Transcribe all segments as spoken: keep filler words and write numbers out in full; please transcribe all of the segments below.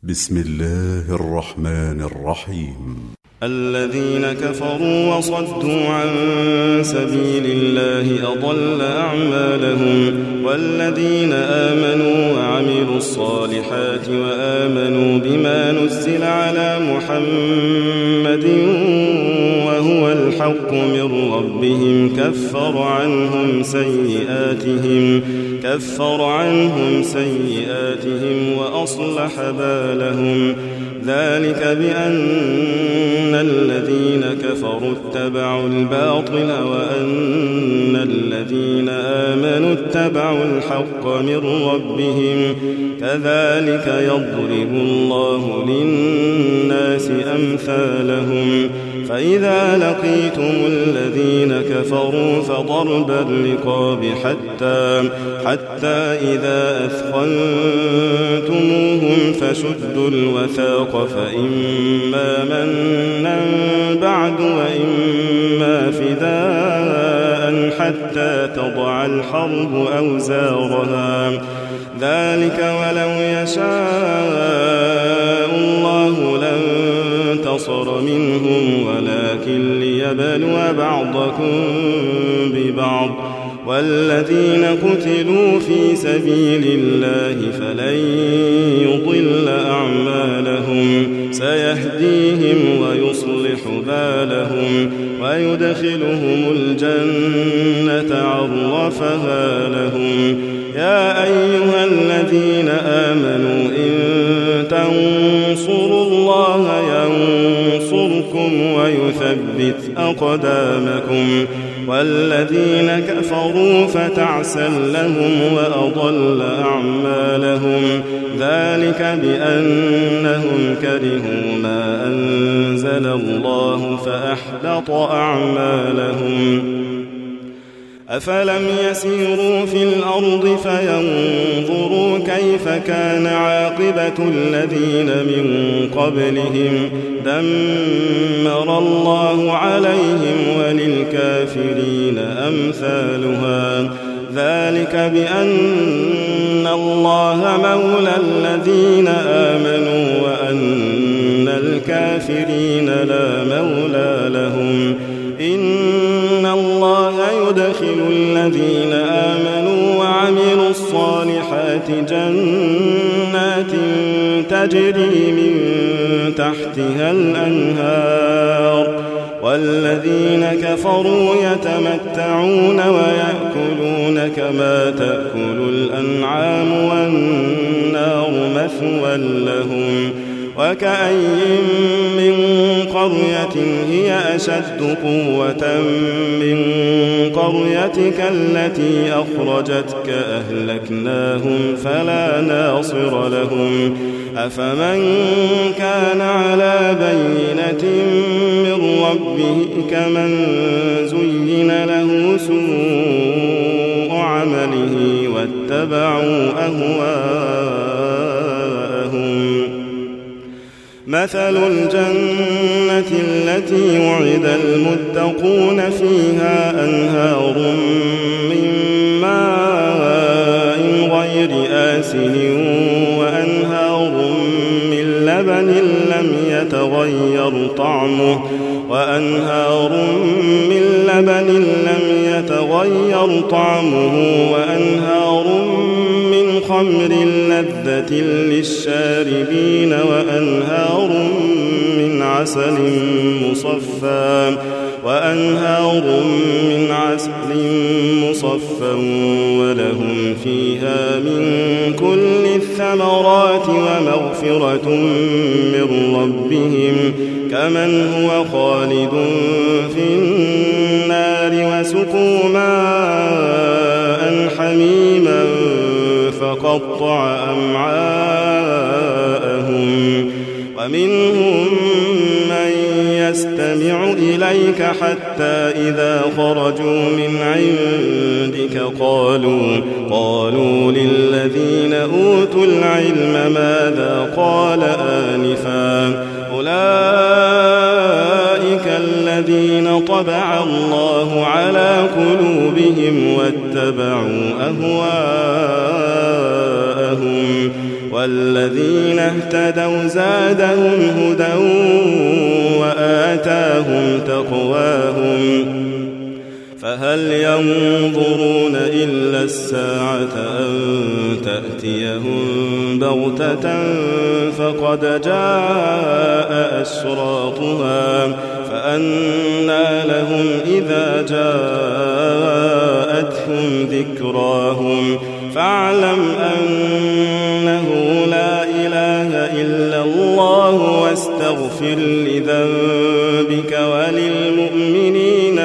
بسم الله الرحمن الرحيم. الذين كفروا وصدوا عن سبيل الله أضل أعمالهم، والذين آمنوا وعملوا الصالحات وآمنوا بما نزل على محمد وهو الحق من ربهم كفر عنهم سيئاتهم كفر عنهم سيئاتهم وأصلح بالهم. ذلك بأن الذين كفروا اتبعوا الباطل وأن الذين آمنوا اتبعوا الحق من ربهم، كذلك يضرب الله للناس أمثالهم. فإذا لقيتم الذين كفروا فضرب الرقاب حتى حتى إذا أثخنتموهم فشدوا الوثاق، فإما منا بعد وإما فداء حتى تضع الحرب أوزارها. ذلك ولو يشاء الله لانتصر منهم ولكن ليبلو بعضكم ببعض. والذين قتلوا في سبيل الله فلن يضل أعمالهم، سيهديهم ويصلح بالهم ويدخلهم الجنة عرفها لهم. يا أيها الذين آمنوا إن تنصروا الله ينصركم ويثبت أقدامكم. والذين كفروا فتعسا لهم وأضل أعمالهم. ذلك بأنهم كرهوا ما أنزل الله فأحبط أعمالهم. أفلم يسيروا في الأرض فينظروا كيف كان عاقبة الذين من قبلهم دمر الله عليهم وللكافرين أمثالها. ذلك بأن الله مولى الذين آمنوا وأن الكافرين لا مولى لهم. إن الله يدخل الذين آمنوا وعملوا الصالحات جنات تجري من تحتها الأنهار، والذين كفروا يتمتعون ويأكلون كما تأكل الأنعام والنار مثوى لهم. وكأين من قرية هي أشد قوة من قريتك التي أخرجتك أهلكناهم فلا ناصر لهم. أفمن كان على بينة من ربه كمن زين له سوء عمله واتبعوا أهواءهم. مثل الجنة التي وعد المتقون فيها أنهار من ماء غير آسن وأنهار من لبن لم يتغير طعمه وأنهار من لبن لم يتغير طعمه وأنهار من خمر لذة للشاربين وأنهار من عسل مصفى وأنهار من عسل مصفى ولهم فيها من كل الثمرات ومغفرة من ربهم كمن هو خالد في النار وسقوا ماء حميما فقطع أمعاءهم. ومنهم من يستمع إليك حتى إذا خرجوا من عندك قالوا قالوا للذين أوتوا العلم ماذا قال آنفا أولئك الذين طبع الله على قلوبهم واتبعوا أهواءهم والذين اهتدوا زادهم هدى وآتاهم تقواهم فهل ينظرون إلا الساعة أن تأتيهم بغتة فقد جاء أشراطها فأنى لهم إذا جاءتهم ذكراهم فاعلم أنه لا إله إلا الله واستغفر لذنبك وللمؤمنين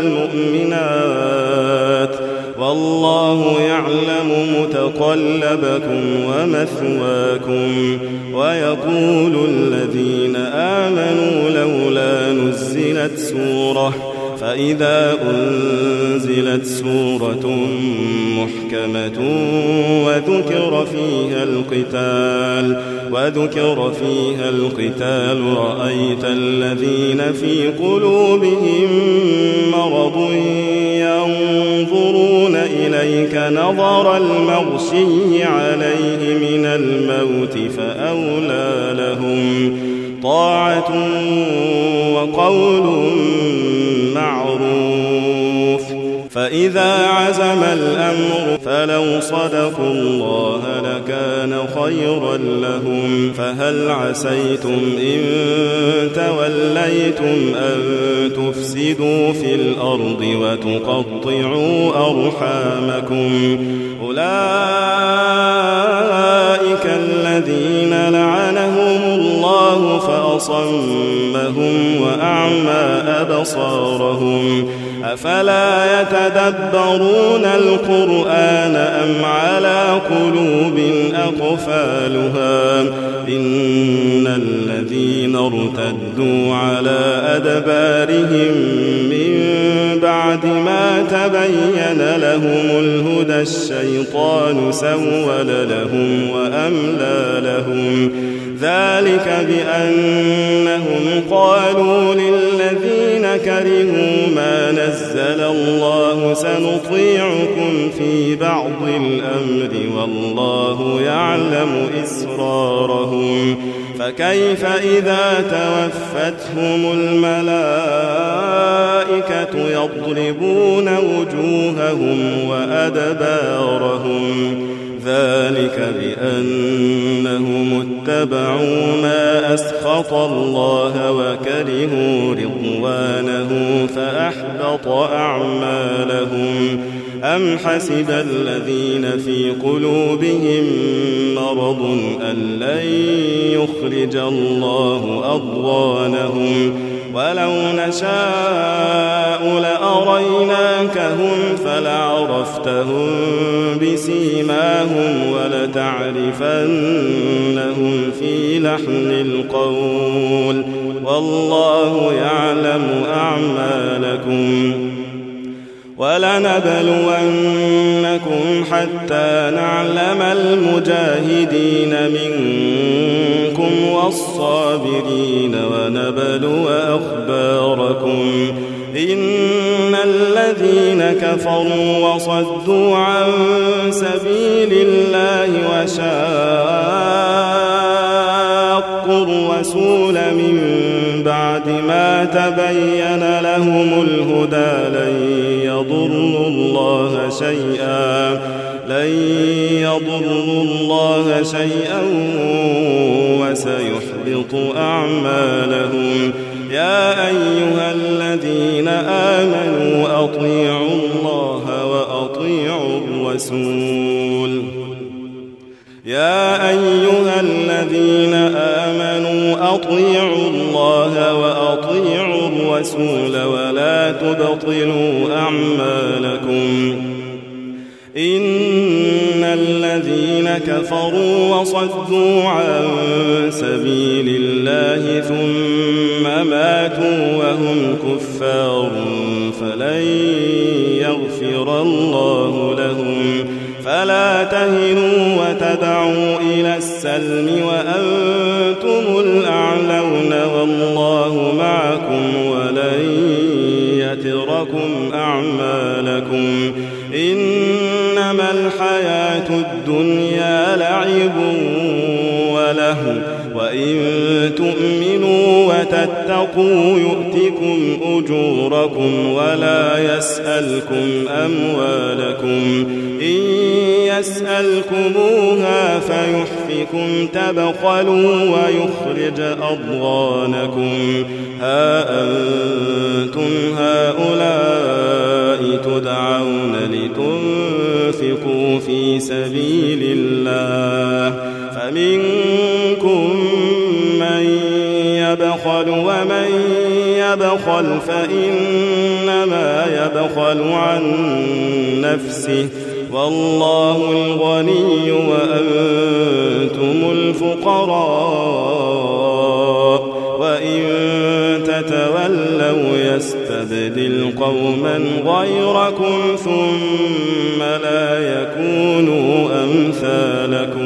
والمؤمنات والله يعلم متقلبكم ومثواكم. ويقول الذين آمنوا لولا نزلت سورة فإذا أنزلت سورة محكمة وذكر فيها القتال وذكر فيها القتال رأيت الذين في قلوبهم مرض ينظرون إليك نظر المغشي عليه من الموت فأولى لهم طاعة وقول معروف. فإذا عزم الأمر فلو صدقوا الله لكان خيرا لهم. فهل عسيتم إن توليتم أن تفسدوا في الأرض وتقطعوا أرحامكم أولئك الذين لعنهم الله فأصمهم وأعمى أبصارهم أفلا يتدبرون القرآن أم على قلوب أقفالها إن الذين ارتدوا على أدبارهم من بعد ما تبين لهم الهدى الشيطان سول لهم وأملى لهم ذلك بأنهم قالوا للذين كرهوا ما نزل الله سنطيعكم في بعض الأمر والله يعلم إسرارهم فكيف إذا توفتهم الملائكة يضربون وجوههم وأدبارهم ذلك بأنهم اتبعوا ما أسخط الله وكرهوا رضوانه فأحبط أعمالهم. أم حسب الذين في قلوبهم مرض أن لن يخرج الله أضغانهم ولو نشاء لأريناكهم فلعرفتهم بسيماهم ولتعرفنهم في لحن القول والله يعلم أعمالكم. ولنبلونكم حتى نعلم المجاهدين منكم والصابرين ونبلو أخباركم إن الذين كفروا وصدوا عن سبيل الله وشاقوا الرسول من بعد ما تبين لهم الهدى لن يضروا الله شيئا لن يضروا الله شيئا وسيحبط أعمالهم. يا أيها الذين آمنوا أطيعوا الله وأطيعوا الرسول يا أيها الذين آمنوا أطيعوا الله وأطيعوا الرسول ولا تبطلوا أعمالكم إن الذين كفروا وصدوا عن سبيل الله ثم ماتوا وهم كفار فلن يغفر الله لهم. فلا تهنوا وتدعوا إلى السلم وأنتم الأعلون والله معكم ولن يتركم أعمالكم. إنما الحياة الدنيا لعب له وإن تؤمنوا وتتقوا يؤتكم أجوركم ولا يسألكم أموالكم إن يسألكموها فيحفكم تبخلوا ويخرج أضغانكم ها أنتم هؤلاء تدعون لتنفقوا في سبيل الله فمنكم من يبخل ومن يبخل فإنما يبخل عن نفسه والله الغني وأنتم الفقراء وإن تتولوا يستبدل قوما غيركم ثم لا يكونوا أمثالكم